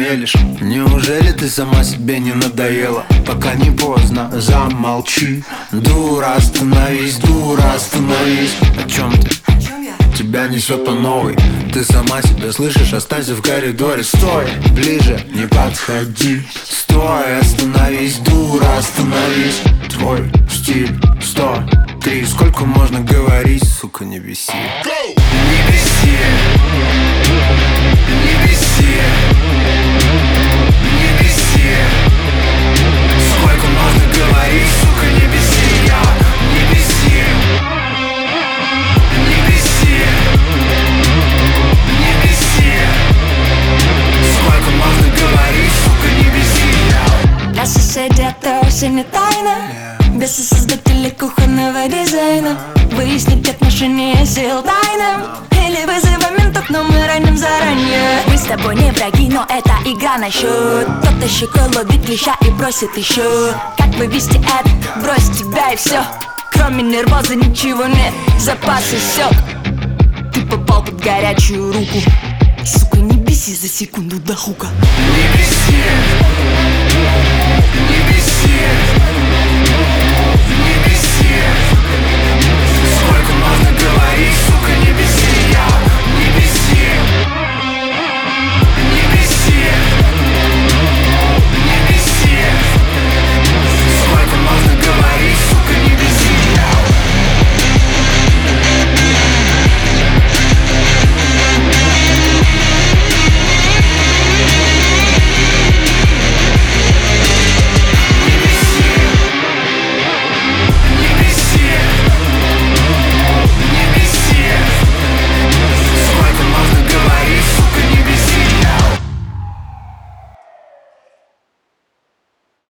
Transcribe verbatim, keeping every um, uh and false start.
мелешь? Неужели ты сама себе не надоела? Пока не поздно, замолчи. Дура, остановись, дура, остановись. О чем ты? Тебя несет по новой. Ты сама себя слышишь, останься в коридоре. Стой, ближе, не подходи. Стой, остановись, дура, остановись. Твой стиль сто три. Сколько можно говорить, сука, не беси. Не беси. Не беси. Не беси. Сколько можно говорить, сука, не беси. Я не беси. Не беси. Не беси. Сколько можно говорить, сука, не беси. Для соседей это вовсе не тайна. Без создателей кухонного дизайна выяснить отношения сил тайным. Или вызовем ментов, но мы раним заранее. Мы с тобой не враги, но это игра на счет. Кто-то щекой ловит леща и бросит еще. Как вывести это? Брось тебя и все. Кроме нервоза ничего нет, запас иссек. Ты попал под горячую руку. Сука, не беси за секунду до хука. Не беси.